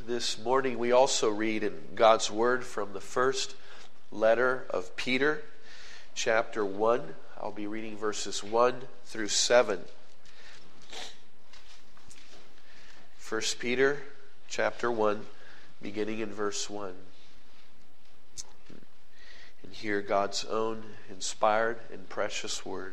this morning we also read in God's Word from the first letter of Peter, chapter 1. I'll be reading verses 1 through 7. 1 Peter, chapter 1, beginning in verse 1. And hear God's own inspired and precious word.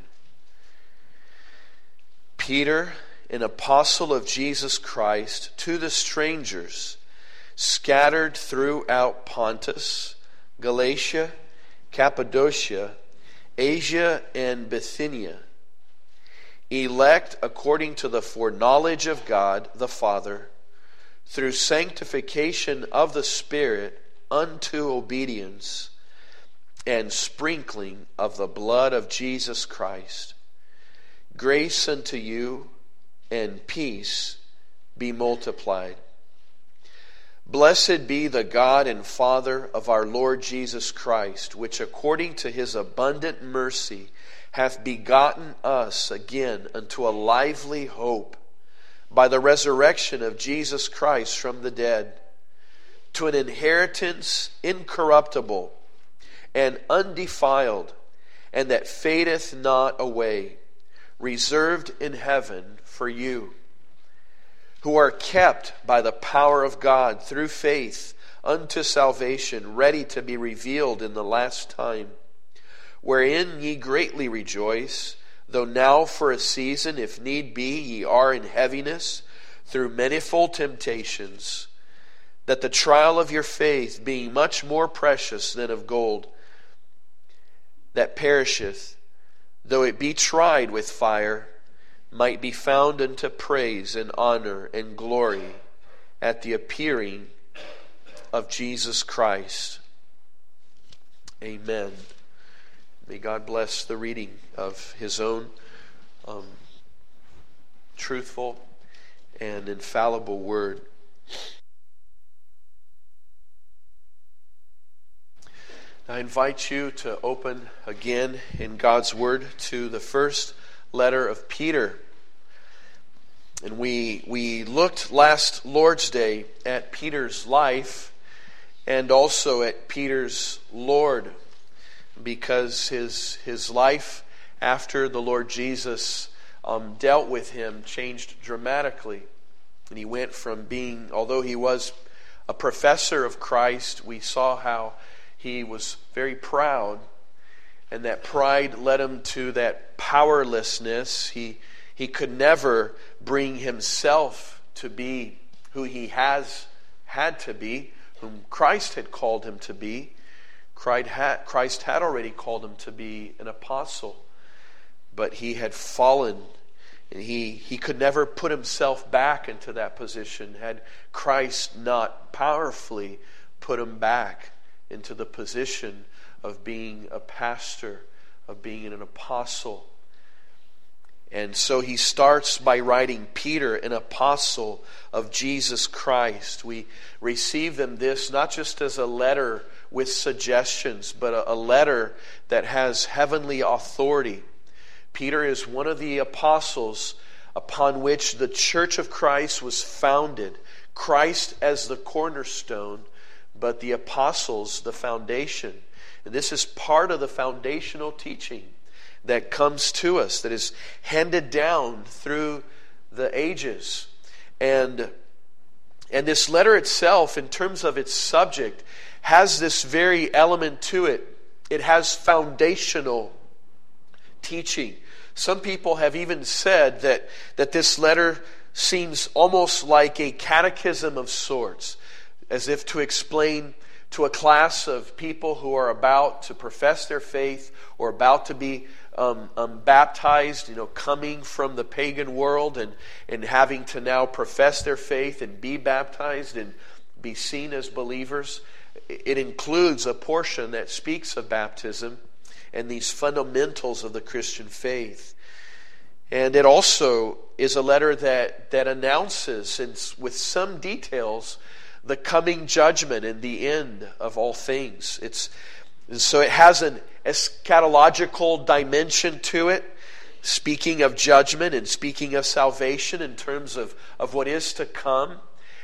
Peter, an apostle of Jesus Christ, to the strangers scattered throughout Pontus, Galatia, Cappadocia, Asia, and Bithynia, elect according to the foreknowledge of God the Father, through sanctification of the Spirit unto obedience and sprinkling of the blood of Jesus Christ. Grace unto you and peace be multiplied. Blessed be the God and Father of our Lord Jesus Christ, which according to his abundant mercy hath begotten us again unto a lively hope by the resurrection of Jesus Christ from the dead, to an inheritance incorruptible and undefiled, and that fadeth not away, reserved in heaven for you, who are kept by the power of God through faith unto salvation, ready to be revealed in the last time, wherein ye greatly rejoice, though now for a season, if need be, ye are in heaviness through manifold temptations, that the trial of your faith, being much more precious than of gold, that perisheth, though it be tried with fire, might be found unto praise and honor and glory at the appearing of Jesus Christ. Amen. May God bless the reading of his own truthful and infallible word. I invite you to open again in God's Word to the first letter of Peter. And we looked last Lord's Day at Peter's life and also at Peter's Lord, because his life after the Lord Jesus dealt with him changed dramatically. And he went from being, although he was a professor of Christ, we saw how he was very proud, and that pride led him to that powerlessness. He could never bring himself to be who he had to be, whom Christ had called him to be. Christ had already called him to be an apostle, but he had fallen, and he could never put himself back into that position had Christ not powerfully put him back into the position of being a pastor, of being an apostle. And so he starts by writing, Peter, an apostle of Jesus Christ. We receive them this not just as a letter with suggestions, but a letter that has heavenly authority. Peter is one of the apostles upon which the Church of Christ was founded. Christ as the cornerstone, but the apostles the foundation. And this is part of the foundational teaching that comes to us, that is handed down through the ages. And this letter itself, in terms of its subject, has this very element to it. It has foundational teaching. Some people have even said that this letter seems almost like a catechism of sorts, as if to explain to a class of people who are about to profess their faith or about to be baptized, coming from the pagan world and having to now profess their faith and be baptized and be seen as believers. It includes a portion that speaks of baptism and these fundamentals of the Christian faith. And it also is a letter that announces, with some details, the coming judgment and the end of all things. So it has an eschatological dimension to it, speaking of judgment and speaking of salvation in terms of what is to come.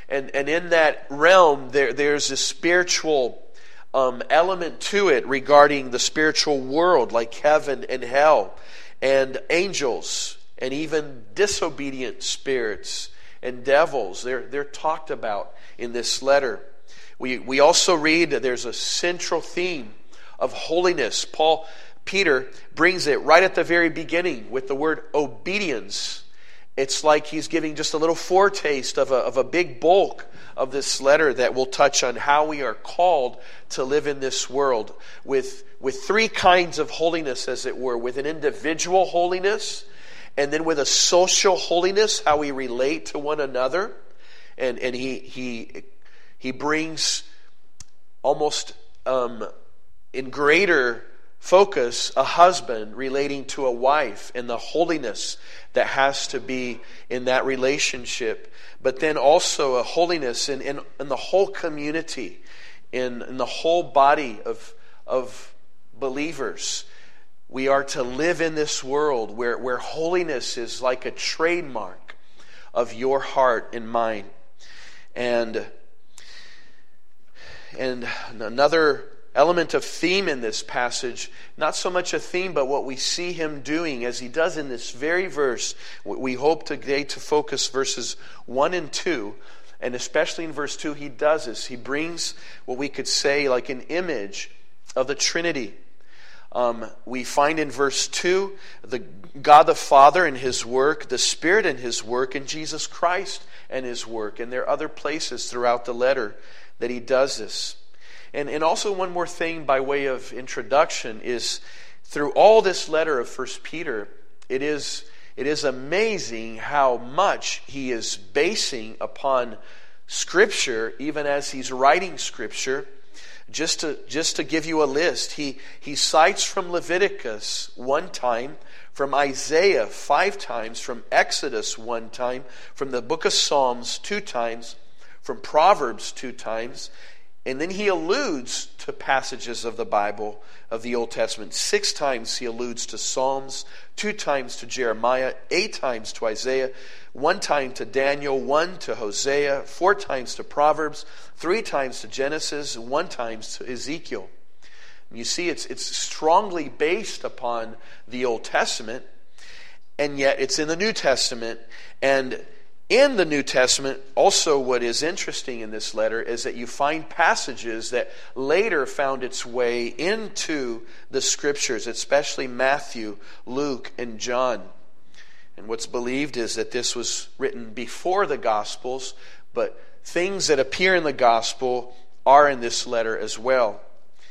And in that realm, there's a spiritual element to it regarding the spiritual world, like heaven and hell, and angels, and even disobedient spirits and devils. They're talked about in this letter. We also read that there's a central theme of holiness. Peter brings it right at the very beginning with the word obedience. It's like he's giving just a little foretaste of a big bulk of this letter that will touch on how we are called to live in this world with three kinds of holiness, as it were, with an individual holiness, and then with a social holiness, how we relate to one another. And he brings almost in greater focus a husband relating to a wife and the holiness that has to be in that relationship. But then also a holiness in the whole community, in the whole body of believers. We are to live in this world where holiness is like a trademark of your heart and mind. And another element of theme in this passage, not so much a theme, but what we see him doing as he does in this very verse. We hope today to focus verses 1 and 2, and especially in verse 2, he does this. He brings what we could say like an image of the Trinity. We find in verse 2 the God the Father and his work, the Spirit and his work, and Jesus Christ and his work. And there are other places throughout the letter that he does this. And also one more thing by way of introduction is through all this letter of 1 Peter, it is amazing how much he is basing upon Scripture, even as he's writing Scripture. Just to give you a list, he cites from Leviticus 1 time, from Isaiah 5 times, from Exodus 1 time, from the book of Psalms 2 times, from Proverbs 2 times, and then he alludes to passages of the Bible, of the Old Testament. 6 times he alludes to Psalms, 2 times to Jeremiah, 8 times to Isaiah, 1 time to Daniel, 1 to Hosea, 4 times to Proverbs, 3 times to Genesis, 1 times to Ezekiel. And you see, it's strongly based upon the Old Testament, and yet it's in the New Testament. And in the New Testament, also what is interesting in this letter is that you find passages that later found its way into the Scriptures, especially Matthew, Luke, and John. And what's believed is that this was written before the Gospels, but things that appear in the Gospel are in this letter as well.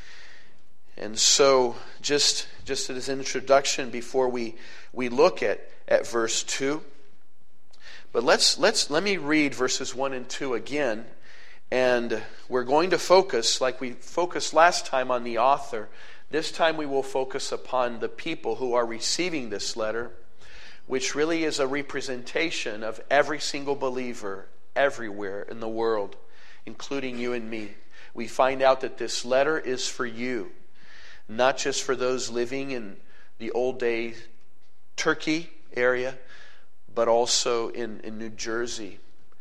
And so, just as an introduction before we look at verse 2, but let me read verses 1 and 2 again, and we're going to focus, like we focused last time, on the author. This time we will focus upon the people who are receiving this letter, which really is a representation of every single believer everywhere in the world, including you and me. We find out that this letter is for you, not just for those living in the old day Turkey area, but also in New Jersey.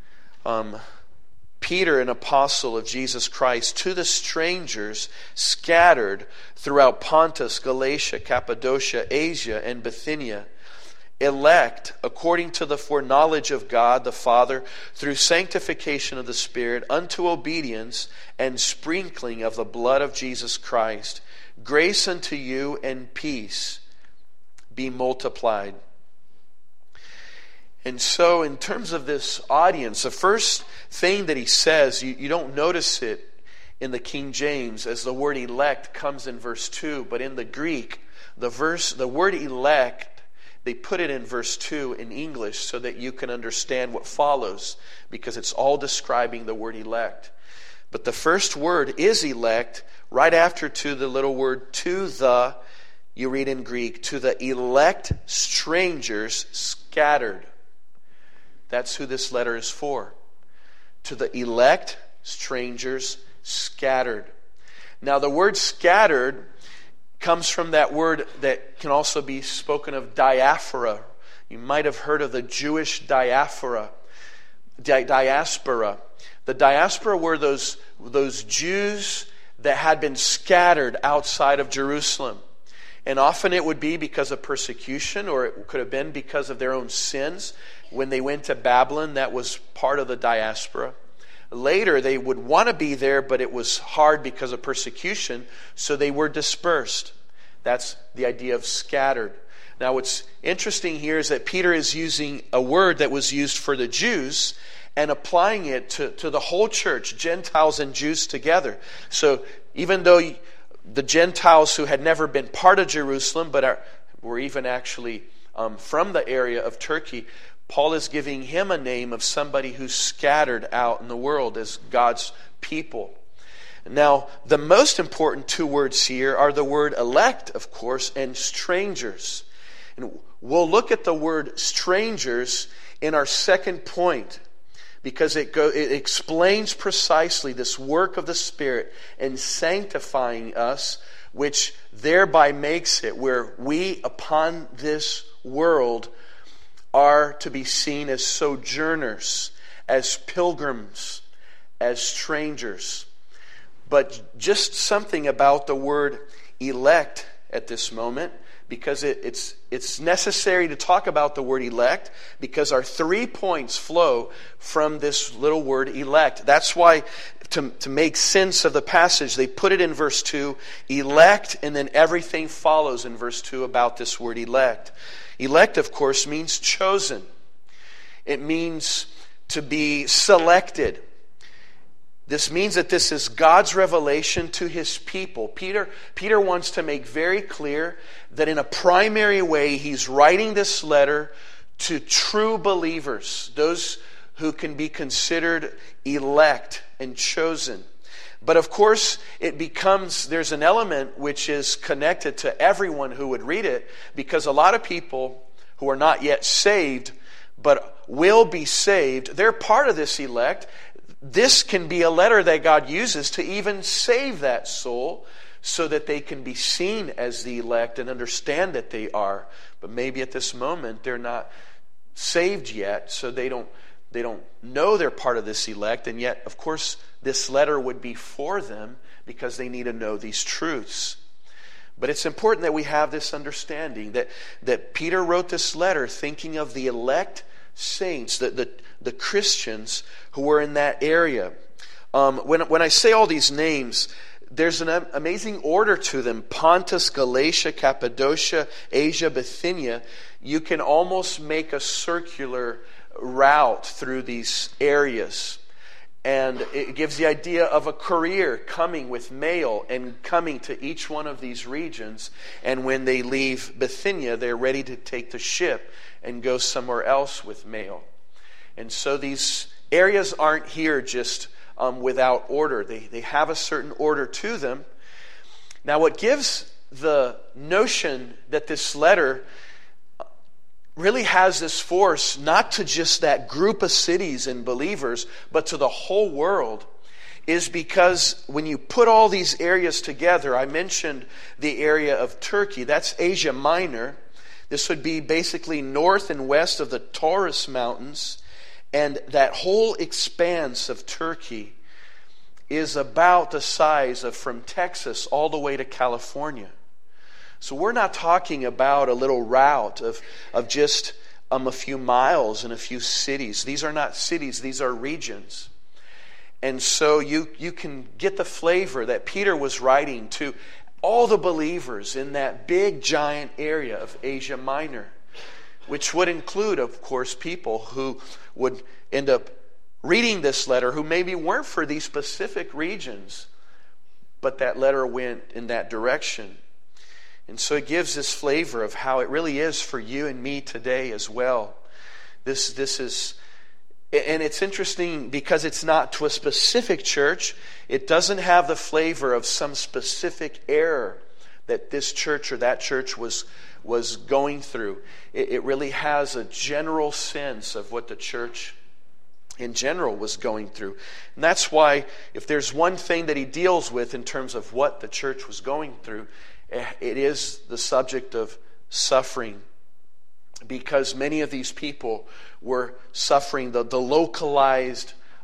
Peter, an apostle of Jesus Christ, to the strangers scattered throughout Pontus, Galatia, Cappadocia, Asia, and Bithynia, elect according to the foreknowledge of God the Father, through sanctification of the Spirit, unto obedience and sprinkling of the blood of Jesus Christ, grace unto you and peace be multiplied. And so in terms of this audience, the first thing that he says, you don't notice it in the King James as the word elect comes in verse 2, but in the Greek, the word elect, they put it in verse 2 in English so that you can understand what follows, because it's all describing the word elect. But the first word is elect, right after to the little word to the, you read in Greek, to the elect strangers scattered. That's who this letter is for. To the elect strangers scattered. Now the word scattered comes from that word that can also be spoken of, diaspora. You might have heard of the Jewish diaspora. The diaspora were those Jews that had been scattered outside of Jerusalem. And often it would be because of persecution, or it could have been because of their own sins. When they went to Babylon, that was part of the diaspora. Later, they would want to be there, but it was hard because of persecution, so they were dispersed. That's the idea of scattered. Now, what's interesting here is that Peter is using a word that was used for the Jews and applying it to the whole church, Gentiles and Jews together. So even though the Gentiles who had never been part of Jerusalem, but were even actually from the area of Turkey, Paul is giving him a name of somebody who's scattered out in the world as God's people. Now, the most important two words here are the word elect, of course, and strangers. And we'll look at the word strangers in our second point, because it explains precisely this work of the Spirit in sanctifying us, which thereby makes it where we upon this world are to be seen as sojourners, as pilgrims, as strangers. But just something about the word elect at this moment, because it's necessary to talk about the word elect, because our 3 points flow from this little word elect. That's why, to make sense of the passage, they put it in verse 2, elect, and then everything follows in verse 2 about this word elect. Elect, of course, means chosen. It means to be selected. This means that this is God's revelation to His people. Peter wants to make very clear that in a primary way he's writing this letter to true believers, those who can be considered elect and chosen. But of course, there's an element which is connected to everyone who would read it, because a lot of people who are not yet saved, but will be saved, they're part of this elect. This can be a letter that God uses to even save that soul, so that they can be seen as the elect and understand that they are. But maybe at this moment they're not saved yet, so they don't know they're part of this elect, and yet, of course, this letter would be for them because they need to know these truths. But it's important that we have this understanding that Peter wrote this letter thinking of the elect saints, the Christians who were in that area. When I say all these names, there's an amazing order to them. Pontus, Galatia, Cappadocia, Asia, Bithynia. You can almost make a circular route through these areas. And it gives the idea of a courier coming with mail and coming to each one of these regions. And when they leave Bithynia, they're ready to take the ship and go somewhere else with mail. And so these areas aren't here just without order. They have a certain order to them. Now, what gives the notion that this letter really has this force, not to just that group of cities and believers, but to the whole world, is because when you put all these areas together, I mentioned the area of Turkey, that's Asia Minor. This would be basically north and west of the Taurus Mountains, and that whole expanse of Turkey is about the size of from Texas all the way to California. So we're not talking about a little route of just a few miles and a few cities. These are not cities, these are regions. And so you can get the flavor that Peter was writing to all the believers in that big giant area of Asia Minor, which would include, of course, people who would end up reading this letter who maybe weren't for these specific regions, but that letter went in that direction. And so it gives this flavor of how it really is for you and me today as well. This is, and it's interesting because it's not to a specific church. It doesn't have the flavor of some specific error that this church or that church was going through. It really has a general sense of what the church in general was going through. And that's why if there's one thing that he deals with in terms of what the church was going through, it is the subject of suffering, because many of these people were suffering the localized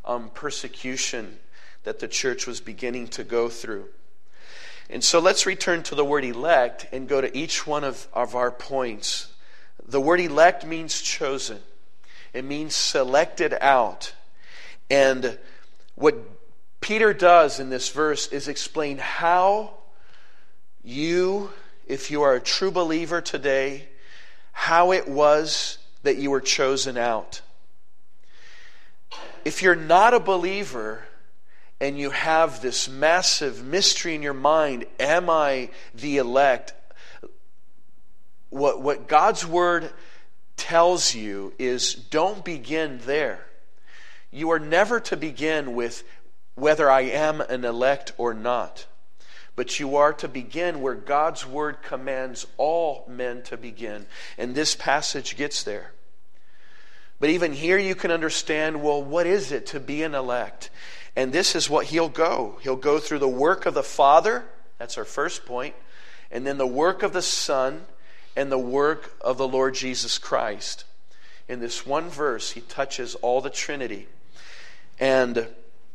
persecution that the church was beginning to go through. And so let's return to the word elect and go to each one of our points. The word elect means chosen. It means selected out. And what Peter does in this verse is explain how you, if you are a true believer today, how it was that you were chosen out. If you're not a believer and you have this massive mystery in your mind, am I the elect? What God's word tells you is don't begin there. You are never to begin with whether I am an elect or not. But you are to begin where God's word commands all men to begin. And this passage gets there. But even here you can understand, well, what is it to be an elect? And this is what he'll go. He'll go through the work of the Father. That's our first point. And then the work of the Son and the work of the Lord Jesus Christ. In this one verse, he touches all the Trinity. And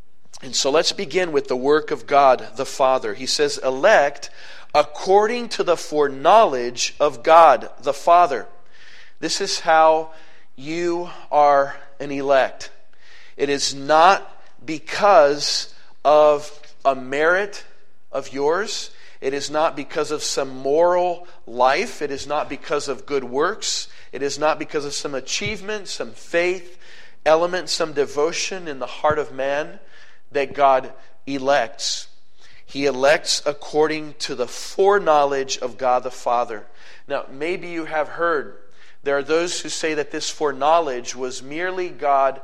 so let's begin with the work of God the Father. He says, elect according to the foreknowledge of God the Father. This is how you are an elect. It is not because of a merit of yours. It is not because of some moral life. It is not because of good works. It is not because of some achievement, some faith element, some devotion in the heart of man that God elects. He elects according to the foreknowledge of God the Father. Now, maybe you have heard, there are those who say that this foreknowledge was merely God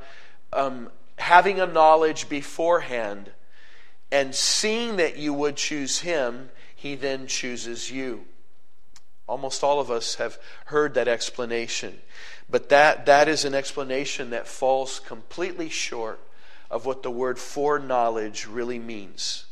having a knowledge beforehand, and seeing that you would choose Him, He then chooses you. Almost all of us have heard that explanation. But that is an explanation that falls completely short of what the word foreknowledge really means.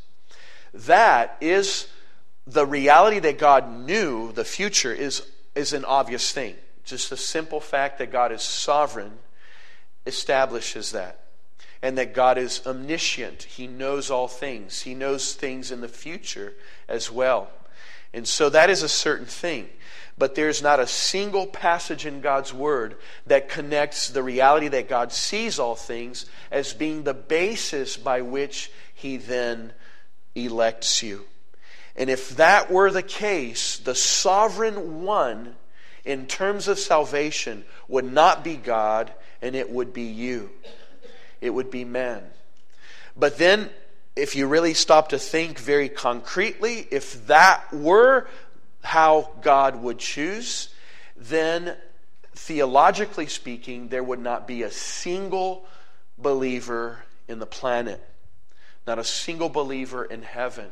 That is the reality that God knew the future is an obvious thing. Just the simple fact that God is sovereign establishes that. And that God is omniscient. He knows all things. He knows things in the future as well. And so that is a certain thing. But there's not a single passage in God's Word that connects the reality that God sees all things as being the basis by which He then elects you. And if that were the case, the sovereign one in terms of salvation would not be God, and it would be you. It would be man. But then, if you really stop to think very concretely, if that were how God would choose, then theologically speaking, there would not be a single believer in the planet. Not a single believer in heaven.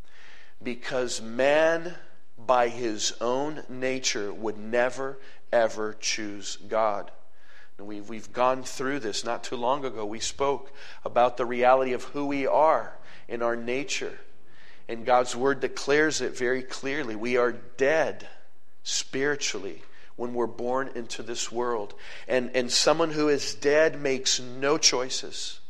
Because man, by his own nature, would never, ever choose God. And we've gone through this not too long ago. We spoke about the reality of who we are in our nature. And God's Word declares it very clearly. We are dead spiritually when we're born into this world. And someone who is dead makes no choices.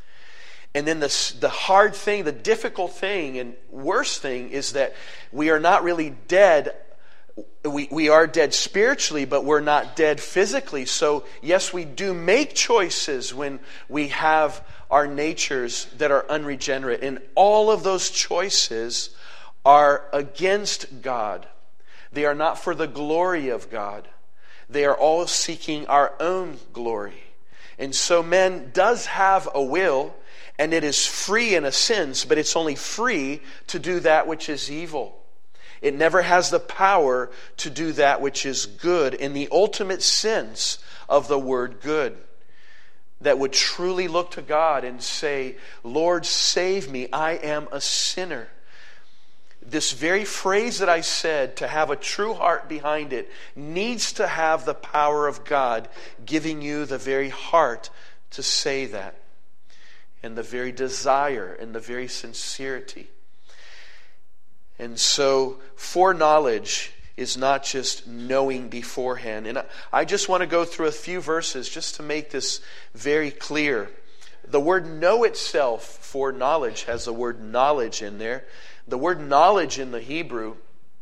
And then the hard thing, the difficult thing, and worst thing is that we are not really dead. We are dead spiritually, but we're not dead physically. So yes, we do make choices when we have our natures that are unregenerate. And all of those choices are against God. They are not for the glory of God. They are all seeking our own glory. And so man does have a will, and it is free in a sense, but it's only free to do that which is evil. It never has the power to do that which is good in the ultimate sense of the word good. That would truly look to God and say, Lord, save me, I am a sinner. This very phrase that I said, to have a true heart behind it, needs to have the power of God giving you the very heart to say that. And the very desire and the very sincerity. And so, foreknowledge is not just knowing beforehand. And I just want to go through a few verses just to make this very clear. The word know itself, for knowledge, has the word knowledge in there. The word knowledge in the Hebrew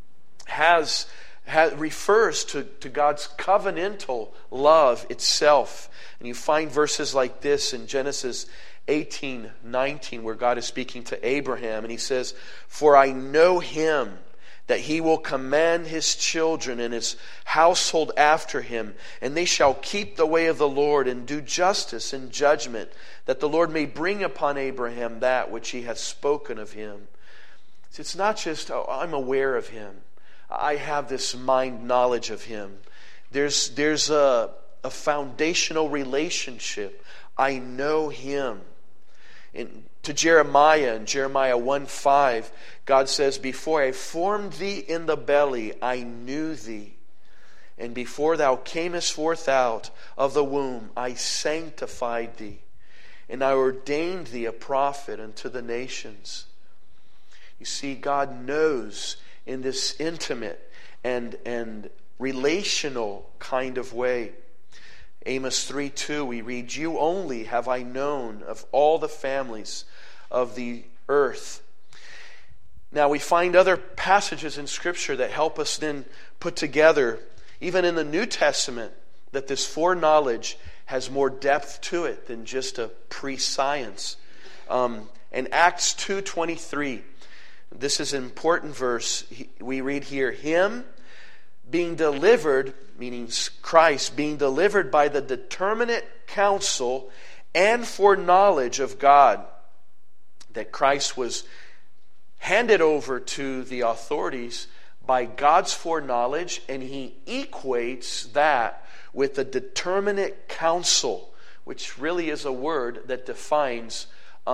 refers to God's covenantal love itself. And you find verses like this in Genesis 18:19, where God is speaking to Abraham, and he says, "For I know him, that he will command his children and his household after him, and they shall keep the way of the Lord and do justice and judgment, that the Lord may bring upon Abraham that which he hath spoken of him." It's not just, oh, I'm aware of him. I have this mind knowledge of him. There's a foundational relationship. I know him. To Jeremiah, in Jeremiah 1:5, God says, "Before I formed thee in the belly, I knew thee. And before thou camest forth out of the womb, I sanctified thee. And I ordained thee a prophet unto the nations." You see, God knows in this intimate and relational kind of way. Amos 3:2, we read, "You only have I known of all the families of the earth." Now we find other passages in Scripture that help us then put together, even in the New Testament, that this foreknowledge has more depth to it than just a pre-science. In Acts 2:23, this is an important verse. We read here, "Him being delivered," meaning Christ, "being delivered by the determinate counsel and foreknowledge of God." That Christ was handed over to the authorities by God's foreknowledge, and he equates that with the determinate counsel, which really is a word that defines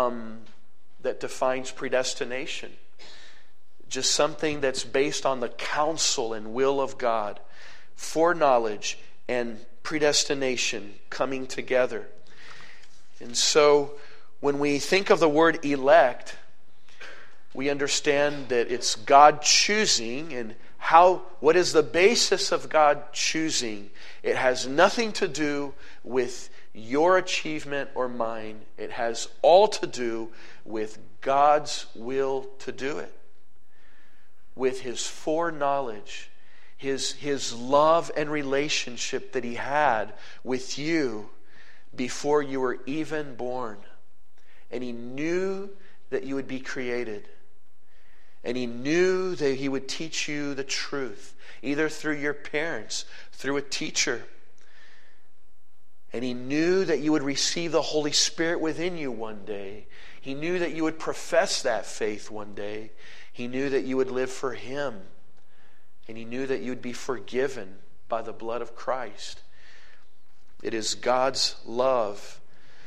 predestination. Just something that's based on the counsel and will of God. Foreknowledge and predestination coming together. And so, when we think of the word elect, we understand that it's God choosing, and what is the basis of God choosing? It has nothing to do with your achievement or mine. It has all to do with God's will to do it. With his foreknowledge, his love and relationship that he had with you before you were even born. And he knew that you would be created. And he knew that he would teach you the truth, either through your parents, through a teacher. And he knew that you would receive the Holy Spirit within you one day. He knew that you would profess that faith one day. He knew that you would live for him. And he knew that you would be forgiven by the blood of Christ. It is God's love.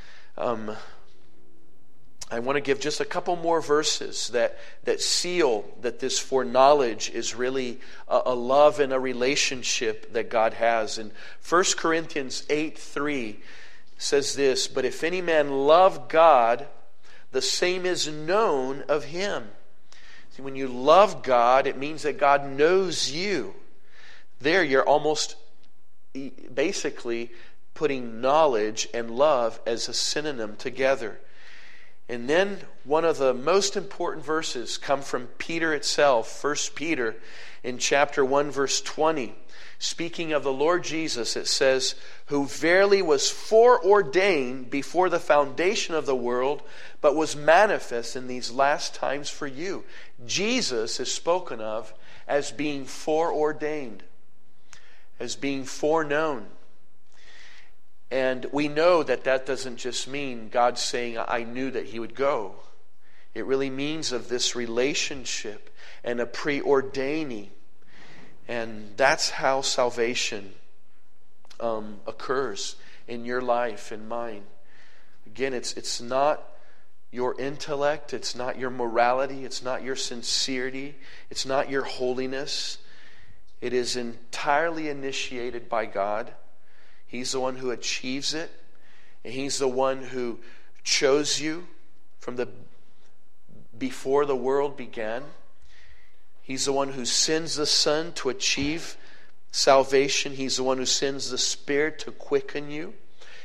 I want to give just a couple more verses that seal that this foreknowledge is really a love and a relationship that God has. In 1 Corinthians 8:3 says this, "But if any man love God, the same is known of him." See, when you love God, it means that God knows you. There you're almost basically putting knowledge and love as a synonym together. And then one of the most important verses come from Peter itself, 1 Peter in chapter 1 verse 20. Speaking of the Lord Jesus, it says, "Who verily was foreordained before the foundation of the world, but was manifest in these last times for you." Jesus is spoken of as being foreordained, as being foreknown. And we know that doesn't just mean God saying, "I knew that he would go." It really means of this relationship and a preordaining. And that's how salvation occurs in your life and mine. Again, it's not your intellect, it's not your morality, it's not your sincerity, it's not your holiness. It is entirely initiated by God. He's the one who achieves it, and he's the one who chose you from before the world began. He's the one who sends the Son to achieve salvation. He's the one who sends the Spirit to quicken you.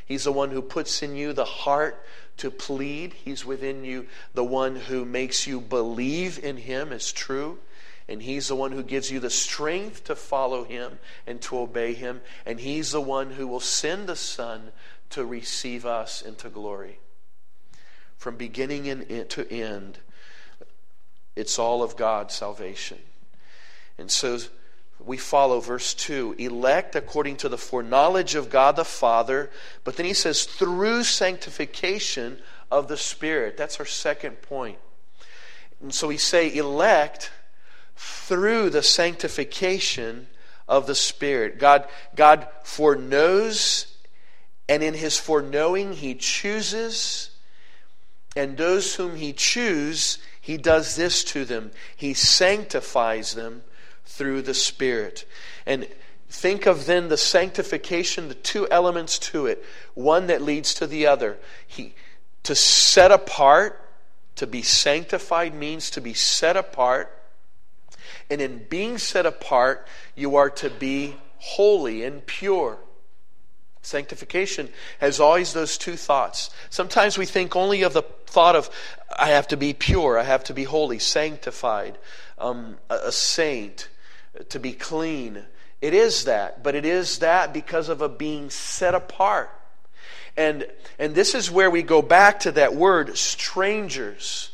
He's the one who puts in you the heart to plead. He's within you the one who makes you believe in Him as true. And He's the one who gives you the strength to follow Him and to obey Him. And He's the one who will send the Son to receive us into glory. From beginning to end, it's all of God's salvation. And so we follow verse 2. Elect according to the foreknowledge of God the Father. But then he says, through sanctification of the Spirit. That's our second point. And so we say elect through the sanctification of the Spirit. God foreknows, and in His foreknowing He chooses, and those whom He chooses, He does this to them. He sanctifies them through the Spirit. And think of then the sanctification, the two elements to it, one that leads to the other. To set apart, to be sanctified means to be set apart. And in being set apart, you are to be holy and pure. Sanctification has always those two thoughts. Sometimes we think only of the thought of, I have to be pure, I have to be holy, sanctified, a saint, to be clean. It is that, but it is that because of a being set apart. And this is where we go back to that word, strangers.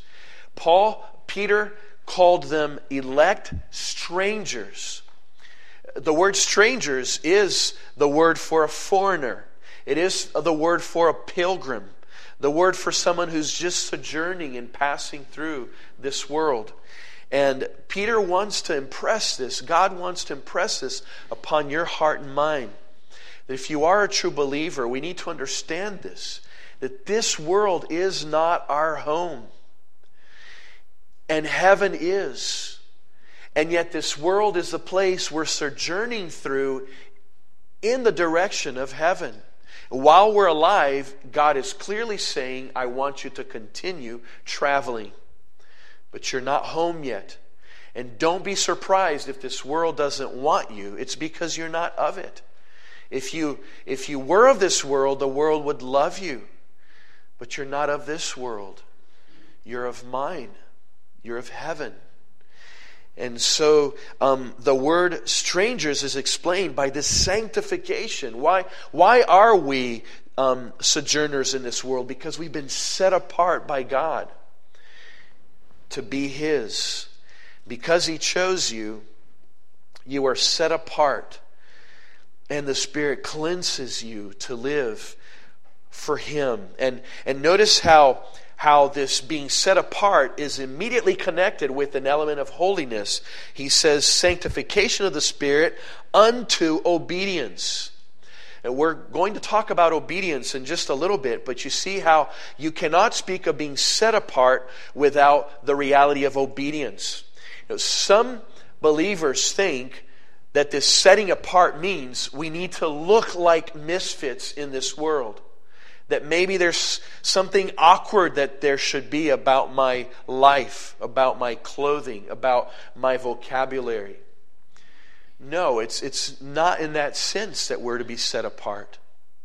Peter called them elect strangers. The word strangers is the word for a foreigner. It is the word for a pilgrim. The word for someone who's just sojourning and passing through this world. And Peter wants to impress this. God wants to impress this upon your heart and mind. That if you are a true believer, we need to understand this. That this world is not our home. And heaven is. And yet this world is the place we're sojourning through in the direction of heaven. While we're alive, God is clearly saying, I want you to continue traveling. But you're not home yet. And don't be surprised if this world doesn't want you. It's because you're not of it. If you were of this world, the world would love you. But you're not of this world. You're of mine. You're of heaven. And so the word strangers is explained by this sanctification. Why are we sojourners in this world? Because we've been set apart by God to be His. Because He chose you, you are set apart. And the Spirit cleanses you to live for Him. And notice how this being set apart is immediately connected with an element of holiness. He says sanctification of the Spirit unto obedience. And we're going to talk about obedience in just a little bit, but you see how you cannot speak of being set apart without the reality of obedience. Some believers think that this setting apart means we need to look like misfits in this world. That maybe there's something awkward that there should be about my life, about my clothing, about my vocabulary. No, it's not in that sense that we're to be set apart.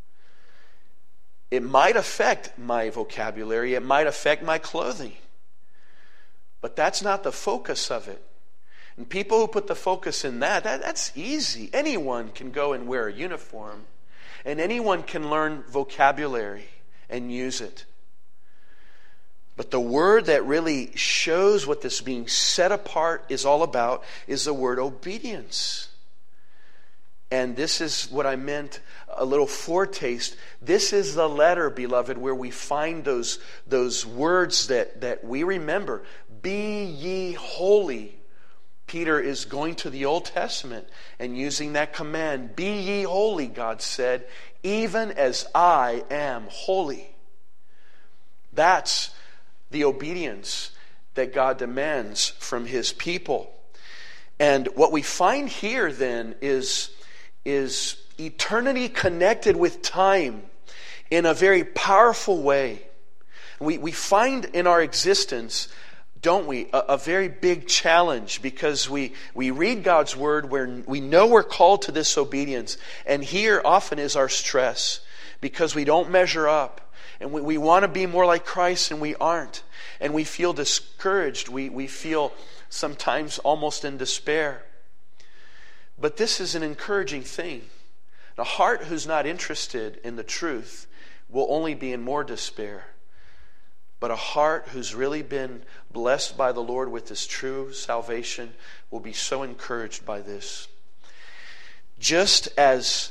It might affect my vocabulary, it might affect my clothing. But that's not the focus of it. And people who put the focus in that's easy. Anyone can go and wear a uniform. And anyone can learn vocabulary and use it. But the word that really shows what this being set apart is all about is the word obedience. And this is what I meant, a little foretaste. This is the letter, beloved, where we find those words that we remember. Be ye holy. Peter is going to the Old Testament and using that command. Be ye holy, God said, even as I am holy. That's the obedience that God demands from His people. And what we find here then is eternity connected with time in a very powerful way. We find in our existence, don't we, a very big challenge because we read God's Word where we know we're called to this obedience. And here often is our stress because we don't measure up. And we want to be more like Christ and we aren't. And we feel discouraged. We feel sometimes almost in despair. But this is an encouraging thing. A heart who's not interested in the truth will only be in more despair. But a heart who's really been blessed by the Lord with this true salvation will be so encouraged by this. Just as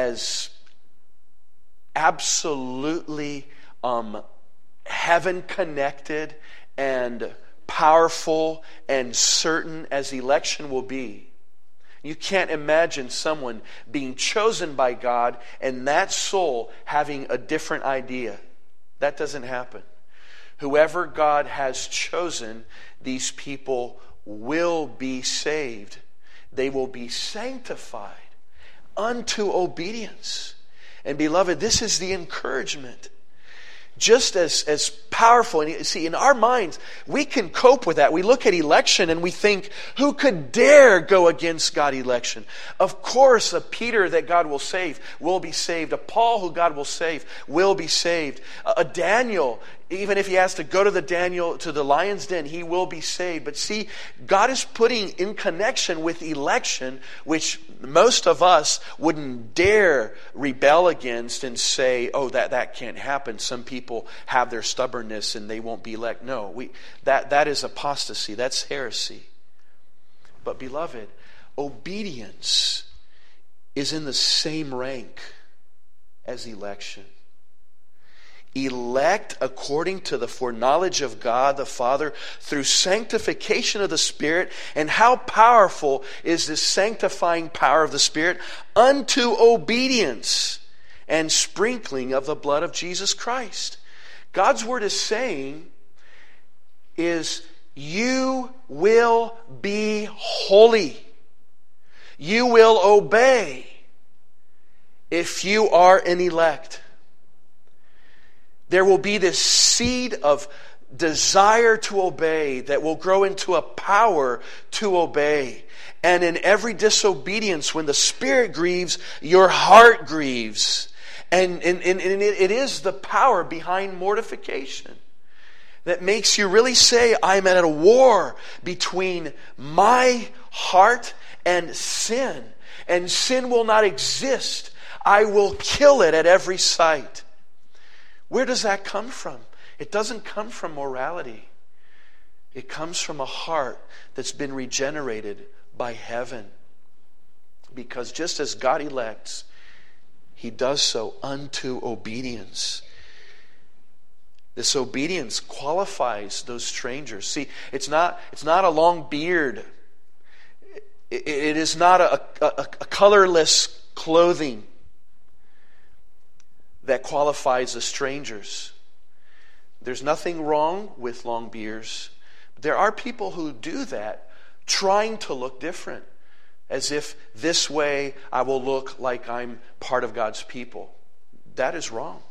absolutely heaven connected and powerful and certain as election will be, you can't imagine someone being chosen by God and that soul having a different idea. That doesn't happen. Whoever God has chosen, these people will be saved. They will be sanctified unto obedience. And beloved, this is the encouragement. Just as powerful. And you see, in our minds, we can cope with that. We look at election and we think, who could dare go against God's election? Of course, a Peter that God will save will be saved. A Paul who God will save will be saved. A Daniel, even if he has to go to the lion's den, he will be saved. But see, God is putting in connection with election, which most of us wouldn't dare rebel against and say, oh, that can't happen. Some people have their stubbornness and they won't be elect. No, that is apostasy. That's heresy. But beloved, obedience is in the same rank as election. Elect according to the foreknowledge of God the Father through sanctification of the Spirit. And how powerful is this sanctifying power of the Spirit? Unto obedience and sprinkling of the blood of Jesus Christ. God's word is saying is you will be holy. You will obey if you are an elect. There will be this seed of desire to obey that will grow into a power to obey. And in every disobedience, when the Spirit grieves, your heart grieves. And it is the power behind mortification that makes you really say, I'm at a war between my heart and sin. And sin will not exist. I will kill it at every sight. Where does that come from? It doesn't come from morality. It comes from a heart that's been regenerated by heaven. Because just as God elects, He does so unto obedience. This obedience qualifies those strangers. See, it's not a long beard. It is not a colorless clothing that qualifies the strangers. There's nothing wrong with long beards. There are people who do that, trying to look different, as if this way I will look like I'm part of God's people. That is wrong.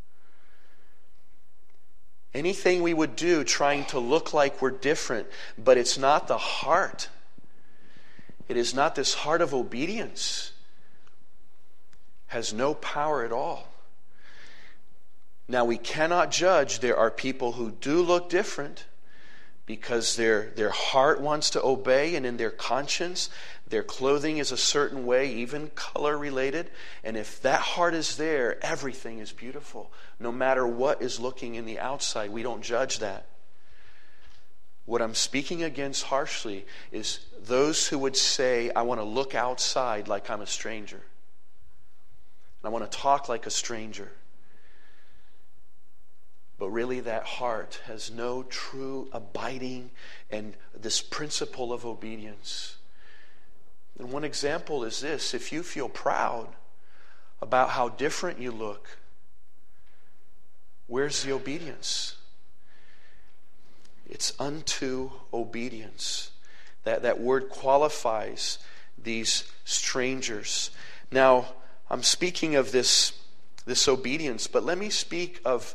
Anything we would do trying to look like we're different, but it's not the heart. It is not this heart of obedience. Has no power at all. Now, we cannot judge. There are people who do look different because their heart wants to obey, and in their conscience, their clothing is a certain way, even color related. And if that heart is there, everything is beautiful. No matter what is looking in the outside, we don't judge that. What I'm speaking against harshly is those who would say, I want to look outside like I'm a stranger. I want to talk like a stranger. But really that heart has no true abiding and this principle of obedience. And one example is this: if you feel proud about how different you look, where's the obedience? It's unto obedience. That word qualifies these strangers. Now, I'm speaking of this obedience, but let me speak of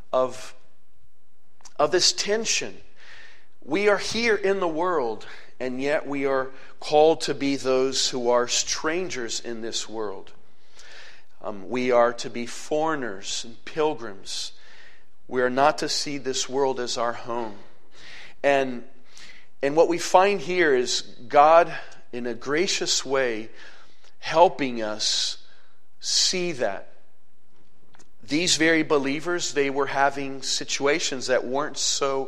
this tension. We are here in the world, and yet we are called to be those who are strangers in this world. We are to be foreigners and pilgrims. We are not to see this world as our home. And what we find here is God, in a gracious way, helping us see that. These very believers, they were having situations that weren't so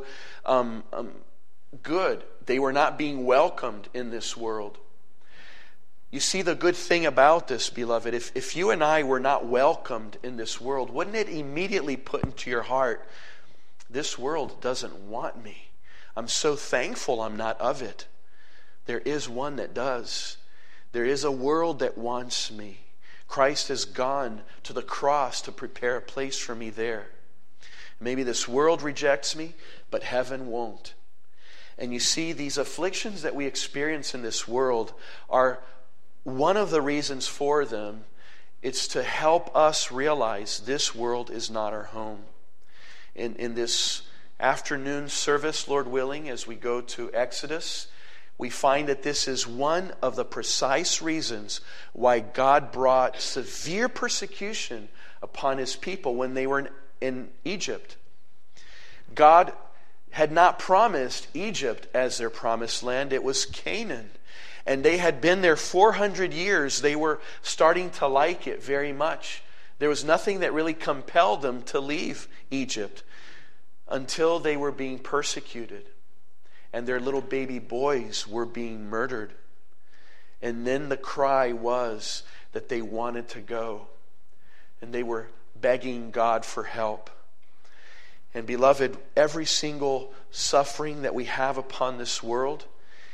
good. They were not being welcomed in this world. You see the good thing about this, beloved, if you and I were not welcomed in this world, wouldn't it immediately put into your heart, this world doesn't want me. I'm so thankful I'm not of it. There is one that does. There is a world that wants me. Christ has gone to the cross to prepare a place for me there. Maybe this world rejects me, but heaven won't. And you see, these afflictions that we experience in this world are one of the reasons for them. It's to help us realize this world is not our home. In this afternoon service, Lord willing, as we go to Exodus, we find that this is one of the precise reasons why God brought severe persecution upon His people when they were in Egypt. God had not promised Egypt as their promised land. It was Canaan. And they had been there 400 years. They were starting to like it very much. There was nothing that really compelled them to leave Egypt until they were being persecuted. And their little baby boys were being murdered. And then the cry was that they wanted to go. And they were begging God for help. And beloved, every single suffering that we have upon this world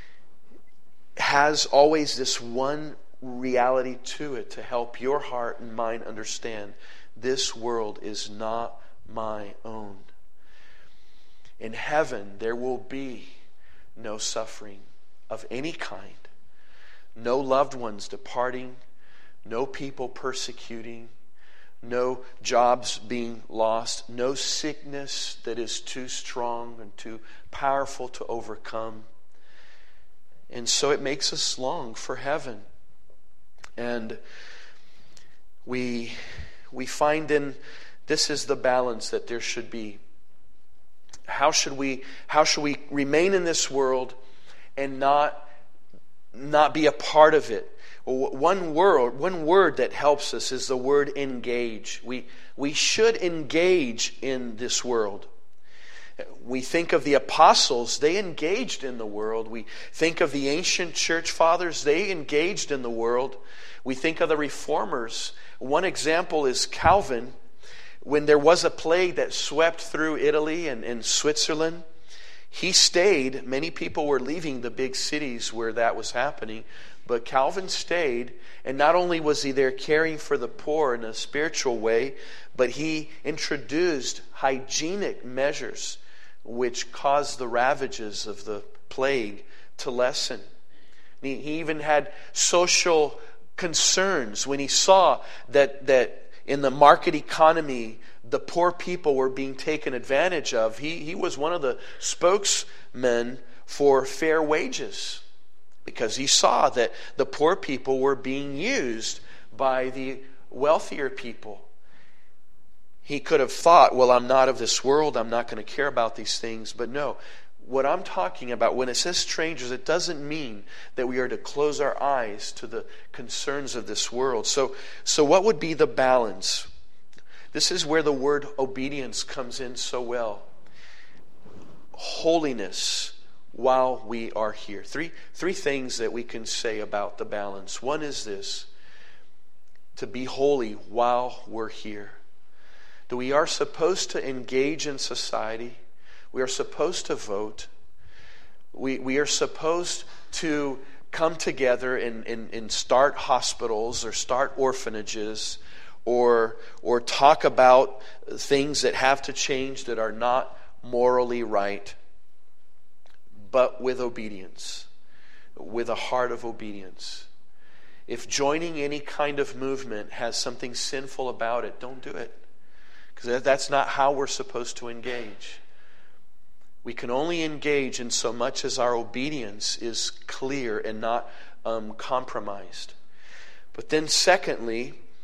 has always this one reality to it to help your heart and mind understand this world is not my own. In heaven, there will be no suffering of any kind, no loved ones departing, no people persecuting, no jobs being lost, no sickness that is too strong and too powerful to overcome. And so it makes us long for heaven. And we find in this is the balance that there should be. How should we remain in this world and not be a part of it? One word that helps us is the word engage. We should engage in this world. We think of the apostles, they engaged in the world. We think of the ancient church fathers, they engaged in the world. We think of the reformers. One example is Calvin. When there was a plague that swept through Italy and Switzerland, he stayed. Many people were leaving the big cities where that was happening, but Calvin stayed, and not only was he there caring for the poor in a spiritual way, but he introduced hygienic measures which caused the ravages of the plague to lessen. He even had social concerns when he saw that in the market economy, the poor people were being taken advantage of. He was one of the spokesmen for fair wages because he saw that the poor people were being used by the wealthier people. He could have thought, well, I'm not of this world, I'm not going to care about these things. But no, what I'm talking about, when it says strangers, it doesn't mean that we are to close our eyes to the concerns of this world. So what would be the balance? This is where the word obedience comes in so well. Holiness while we are here. Three things that we can say about the balance. One is this: to be holy while we're here. That we are supposed to engage in society. We are supposed to vote. We are supposed to come together and start hospitals or start orphanages or talk about things that have to change that are not morally right, but with obedience, with a heart of obedience. If joining any kind of movement has something sinful about it, don't do it. Because that's not how we're supposed to engage. We can only engage in so much as our obedience is clear and not compromised. But then secondly,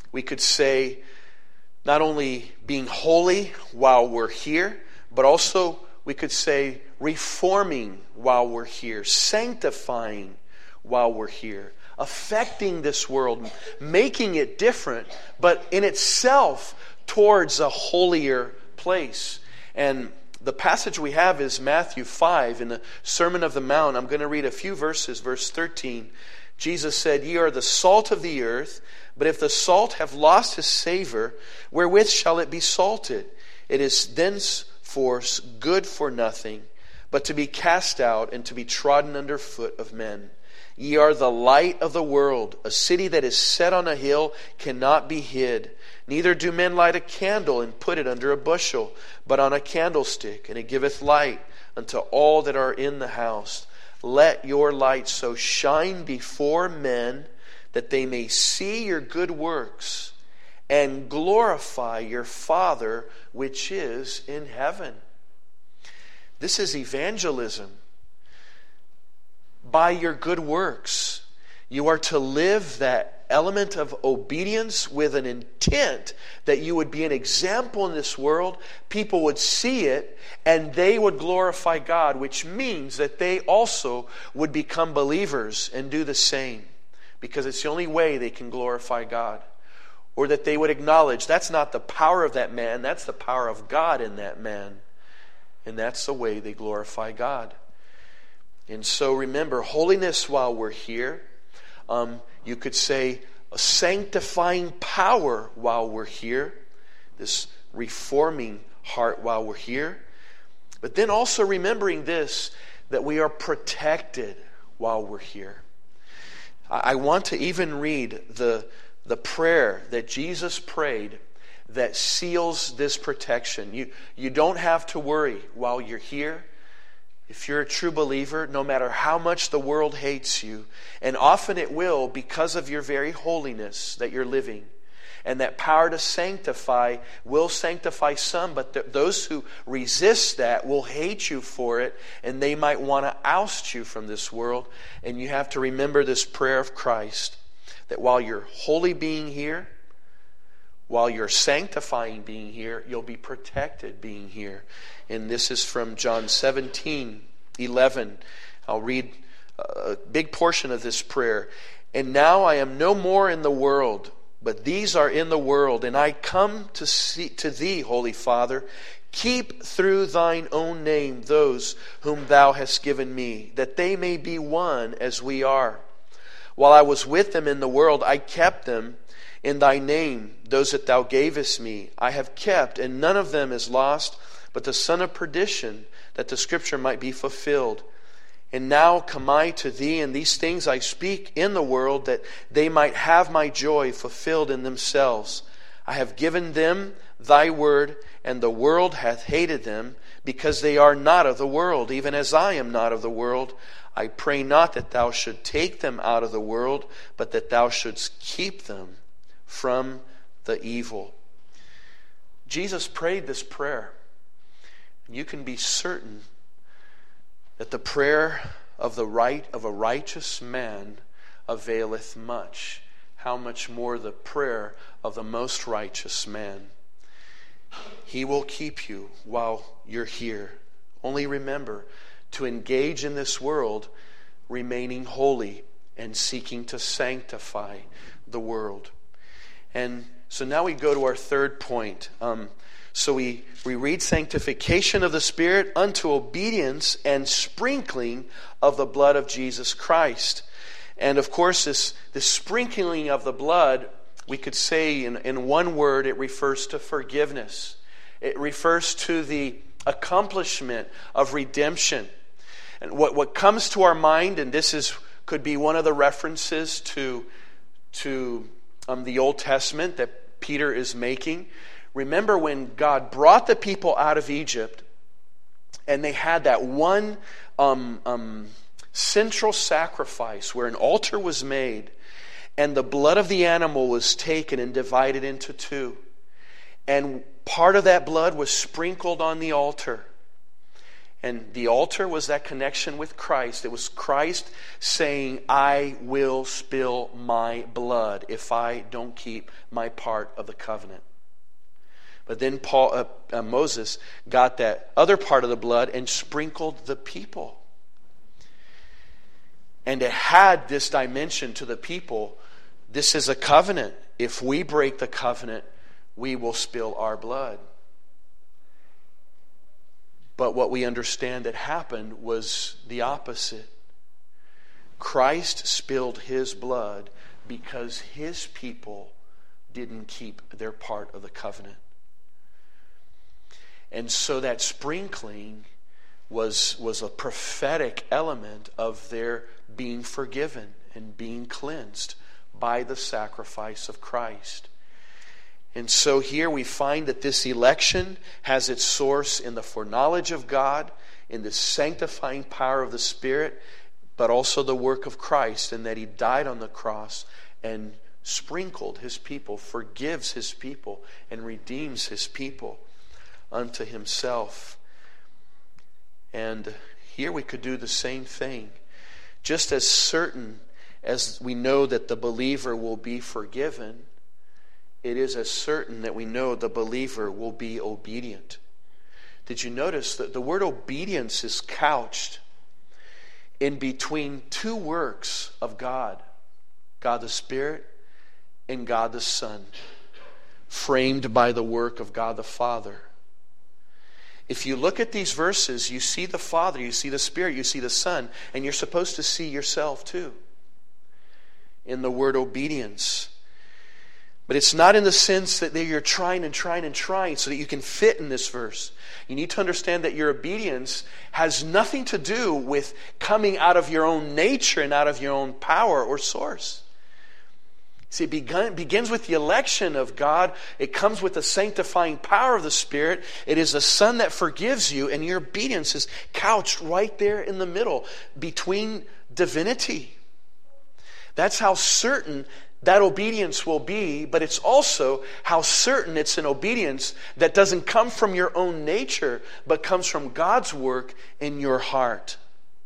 We could say not only being holy while we're here, but also we could say reforming while we're here, sanctifying while we're here, affecting this world, making it different, but in itself towards a holier place. And the passage we have is Matthew 5 in the Sermon of the Mount. I'm going to read a few verses. Verse 13, Jesus said, "Ye are the salt of the earth, but if the salt have lost his savor, wherewith shall it be salted? It is thenceforth good for nothing, but to be cast out and to be trodden under foot of men. Ye are the light of the world. A city that is set on a hill cannot be hid. Neither do men light a candle and put it under a bushel, but on a candlestick, and it giveth light unto all that are in the house. Let your light so shine before men that they may see your good works and glorify your Father which is in heaven." This is evangelism. By your good works, you are to live that element of obedience with an intent that you would be an example in this world. People would see it and they would glorify God, which means that they also would become believers and do the same, because it's the only way they can glorify God. Or that they would acknowledge that's not the power of that man, that's the power of God in that man. And that's the way they glorify God. And so remember, holiness while we're here. You could say a sanctifying power while we're here. This reforming heart while we're here. But then also remembering this, that we are protected while we're here. I want to even read the prayer that Jesus prayed that seals this protection. You don't have to worry while you're here. If you're a true believer, no matter how much the world hates you, and often it will because of your very holiness that you're living, and that power to sanctify will sanctify some, but those who resist that will hate you for it, and they might want to oust you from this world. And you have to remember this prayer of Christ, that while you're holy being here, while you're sanctifying being here, you'll be protected being here. And this is from John 17:11. I'll read a big portion of this prayer. "And now I am no more in the world, but these are in the world, and I come to thee, Holy Father. Keep through thine own name those whom thou hast given me, that they may be one as we are. While I was with them in the world, I kept them in thy name. Those that thou gavest me, I have kept, and none of them is lost, but the son of perdition, that the scripture might be fulfilled. And now come I to thee, and these things I speak in the world, that they might have my joy fulfilled in themselves. I have given them thy word, and the world hath hated them, because they are not of the world, even as I am not of the world. I pray not that thou should take them out of the world, but that thou shouldst keep them from the evil." Jesus prayed this prayer. You can be certain that the prayer of a righteous man availeth much. How much more the prayer of the most righteous man. He will keep you while you're here. Only remember to engage in this world, remaining holy and seeking to sanctify the world. And so now we go to our third point. So we read sanctification of the Spirit unto obedience and sprinkling of the blood of Jesus Christ. And of course, this sprinkling of the blood, we could say in one word, it refers to forgiveness. It refers to the accomplishment of redemption. And what comes to our mind, and this could be one of the references to the Old Testament that Peter is making. Remember when God brought the people out of Egypt, and they had that one central sacrifice where an altar was made, and the blood of the animal was taken and divided into two. And part of that blood was sprinkled on the altar. And the altar was that connection with Christ. It was Christ saying, I will spill my blood if I don't keep my part of the covenant. But then Moses got that other part of the blood and sprinkled the people. And it had this dimension to the people. This is a covenant. If we break the covenant, we will spill our blood. But what we understand that happened was the opposite. Christ spilled his blood because his people didn't keep their part of the covenant. And so that sprinkling was a prophetic element of their being forgiven and being cleansed by the sacrifice of Christ. And so here we find that this election has its source in the foreknowledge of God, in the sanctifying power of the Spirit, but also the work of Christ, and that he died on the cross and sprinkled his people, forgives his people, and redeems his people unto himself. And here we could do the same thing. Just as certain as we know that the believer will be forgiven, it is as certain that we know the believer will be obedient. Did you notice that the word obedience is couched in between two works of God? God the Spirit and God the Son, framed by the work of God the Father. If you look at these verses, you see the Father, you see the Spirit, you see the Son, and you're supposed to see yourself too in the word obedience. But it's not in the sense that you're trying so that you can fit in this verse. You need to understand that your obedience has nothing to do with coming out of your own nature and out of your own power or source. See, it begins with the election of God. It comes with the sanctifying power of the Spirit. It is the Son that forgives you, and your obedience is couched right there in the middle between divinity. That's how certain that obedience will be, but it's also how certain it's an obedience that doesn't come from your own nature, but comes from God's work in your heart.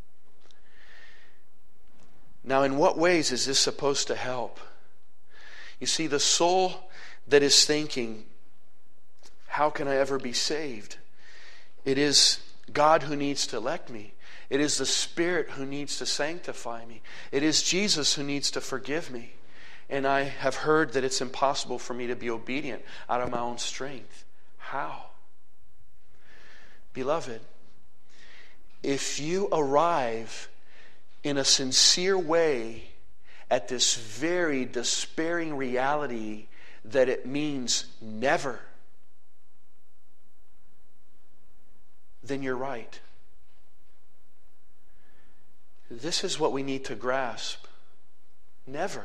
Now, in what ways is this supposed to help? You see, the soul that is thinking, how can I ever be saved? It is God who needs to elect me. It is the Spirit who needs to sanctify me. It is Jesus who needs to forgive me. And I have heard that it's impossible for me to be obedient out of my own strength. How? Beloved, if you arrive in a sincere way at this very despairing reality that it means never, then you're right. This is what we need to grasp. Never.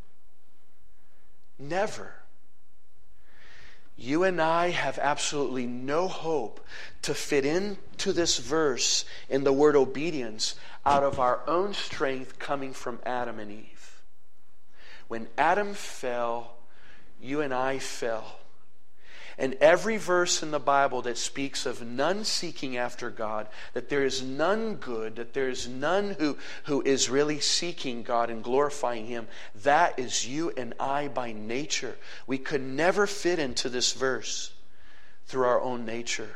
Never. You and I have absolutely no hope to fit into this verse in the word obedience out of our own strength coming from Adam and Eve. When Adam fell, you and I fell. And every verse in the Bible that speaks of none seeking after God, that there is none good, that there is none who is really seeking God and glorifying Him, that is you and I by nature. We could never fit into this verse through our own nature.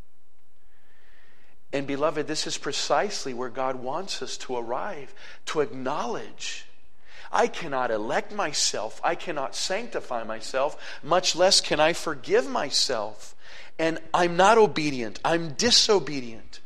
And beloved, this is precisely where God wants us to arrive, to acknowledge I cannot elect myself. I cannot sanctify myself, much less can I forgive myself. And I'm not obedient. I'm disobedient.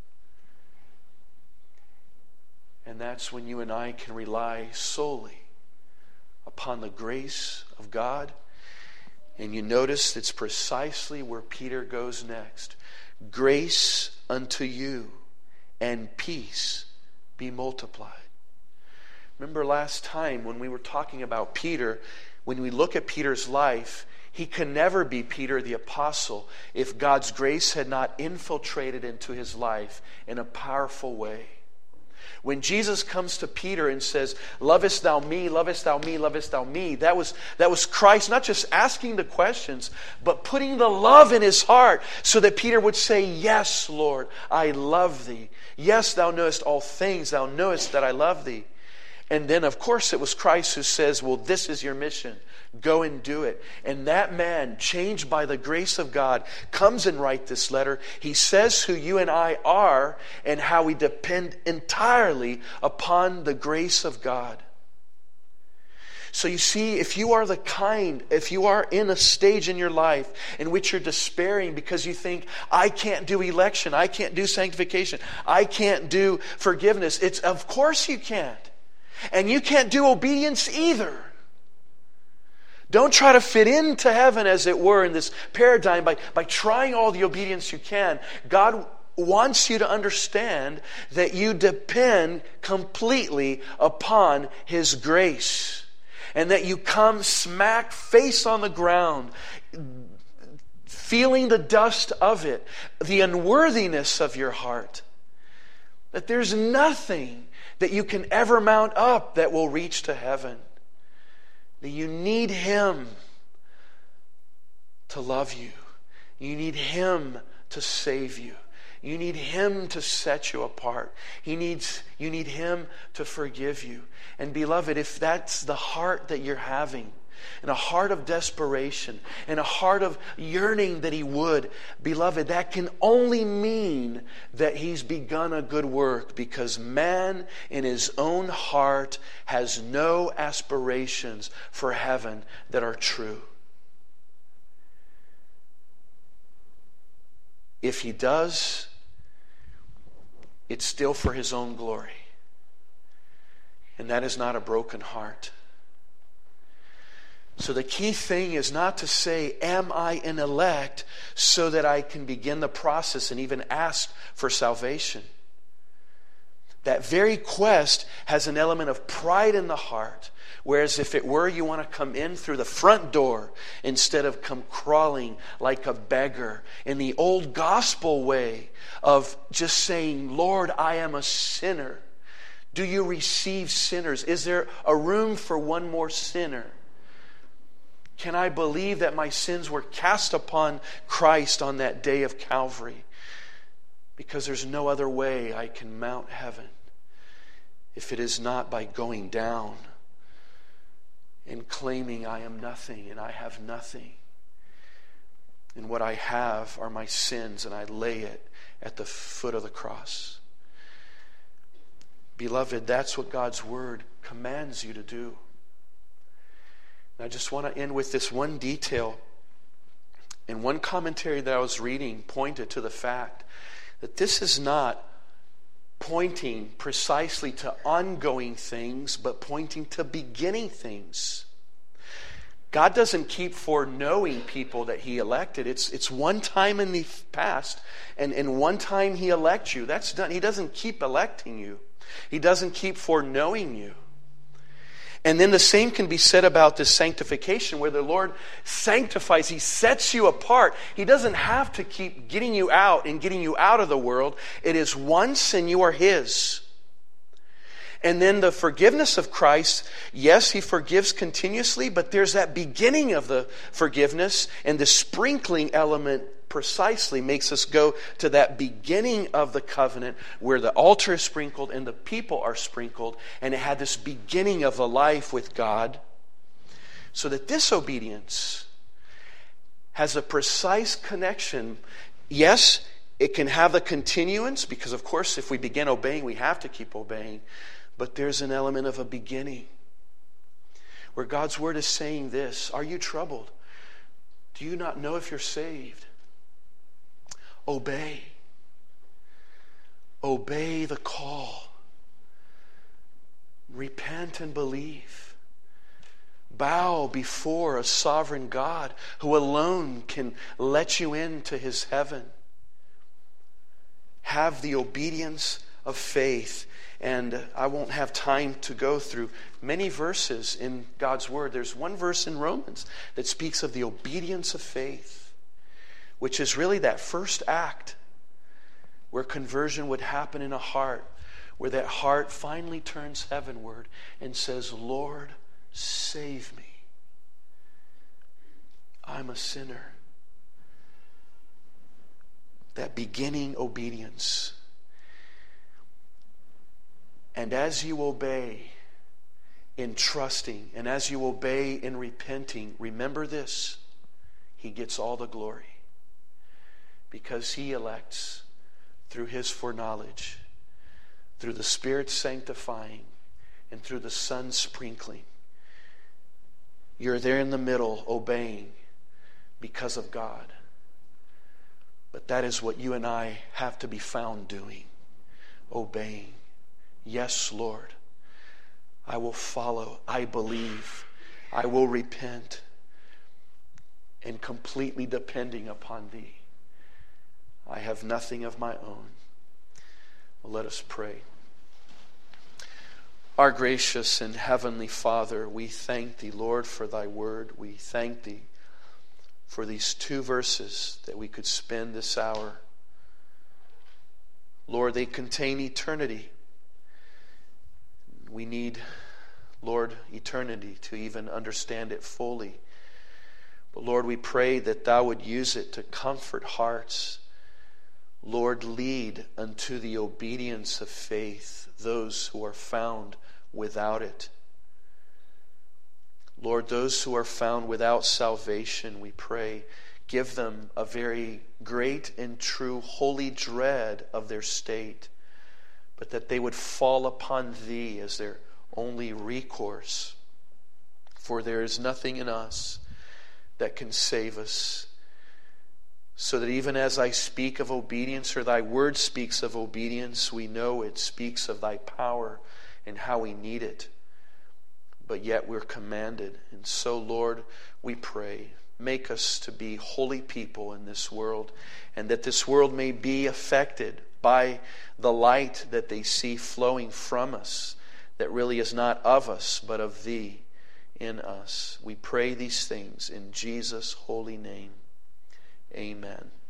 And that's when you and I can rely solely upon the grace of God. And you notice it's precisely where Peter goes next. Grace unto you and peace be multiplied. Remember last time when we were talking about Peter, when we look at Peter's life, he can never be Peter the apostle if God's grace had not infiltrated into his life in a powerful way. When Jesus comes to Peter and says, "Lovest thou me, lovest thou me, lovest thou me?" That was Christ not just asking the questions, but putting the love in his heart so that Peter would say, "Yes, Lord, I love thee. Yes, thou knowest all things. Thou knowest that I love thee." And then, of course, it was Christ who says, "Well, this is your mission. Go and do it." And that man, changed by the grace of God, comes and writes this letter. He says who you and I are and how we depend entirely upon the grace of God. So you see, if you are in a stage in your life in which you're despairing because you think, "I can't do election, I can't do sanctification, I can't do forgiveness," it's of course you can't. And you can't do obedience either. Don't try to fit into heaven, as it were, in this paradigm by trying all the obedience you can. God wants you to understand that you depend completely upon His grace. And that you come smack face on the ground, feeling the dust of it, the unworthiness of your heart. That there's nothing that you can ever mount up that will reach to heaven. That you need Him to love you. You need Him to save you. You need Him to set you apart. You need Him to forgive you. And beloved, if that's the heart that you're having, and a heart of desperation, and a heart of yearning that He would, beloved, that can only mean that He's begun a good work, because man in his own heart has no aspirations for heaven that are true. If he does, it's still for his own glory. And that is not a broken heart. So the key thing is not to say, "Am I an elect?" so that I can begin the process and even ask for salvation. That very quest has an element of pride in the heart. Whereas if it were, you want to come in through the front door instead of come crawling like a beggar in the old gospel way of just saying, "Lord, I am a sinner. Do you receive sinners? Is there a room for one more sinner? Can I believe that my sins were cast upon Christ on that day of Calvary? Because there's no other way I can mount heaven if it is not by going down and claiming I am nothing and I have nothing. And what I have are my sins, and I lay it at the foot of the cross." Beloved, that's what God's Word commands you to do. I just want to end with this one detail. And one commentary that I was reading pointed to the fact that this is not pointing precisely to ongoing things, but pointing to beginning things. God doesn't keep foreknowing people that He elected. It's one time in the past, and one time He elects you. That's done. He doesn't keep electing you. He doesn't keep foreknowing you. And then the same can be said about this sanctification, where the Lord sanctifies. He sets you apart. He doesn't have to keep getting you out and getting you out of the world. It is once and you are His. And then the forgiveness of Christ, yes, He forgives continuously, but there's that beginning of the forgiveness, and the sprinkling element precisely makes us go to that beginning of the covenant where the altar is sprinkled and the people are sprinkled, and it had this beginning of a life with God. So that disobedience has a precise connection. Yes, it can have a continuance, because of course if we begin obeying, we have to keep obeying. But there's an element of a beginning where God's Word is saying this: are you troubled? Do you not know if you're saved? Obey. Obey the call. Repent and believe. Bow before a sovereign God who alone can let you into His heaven. Have the obedience of faith. And I won't have time to go through many verses in God's Word. There's one verse in Romans that speaks of the obedience of faith, which is really that first act where conversion would happen in a heart, where that heart finally turns heavenward and says, Lord, save me. I'm a sinner. That beginning obedience. And as you obey in trusting, and as you obey in repenting, remember this: He gets all the glory. Because He elects through His foreknowledge, through the Spirit sanctifying, and through the Son sprinkling. You're there in the middle obeying because of God. But that is what you and I have to be found doing. Obeying. Yes, Lord. I will follow. I believe. I will repent. And completely depending upon Thee. I have nothing of my own. Well, let us pray. Our gracious and heavenly Father, we thank Thee, Lord, for Thy word. We thank Thee for these 2 verses that we could spend this hour. Lord, they contain eternity. We need, Lord, eternity to even understand it fully. But Lord, we pray that Thou would use it to comfort hearts. Lord, lead unto the obedience of faith those who are found without it. Lord, those who are found without salvation, we pray, give them a very great and true holy dread of their state, but that they would fall upon Thee as their only recourse. For there is nothing in us that can save us. So that even as I speak of obedience, or Thy word speaks of obedience, we know it speaks of Thy power and how we need it. But yet we're commanded. And so, Lord, we pray, make us to be holy people in this world, and that this world may be affected by the light that they see flowing from us, that really is not of us, but of Thee in us. We pray these things in Jesus' holy name. Amen.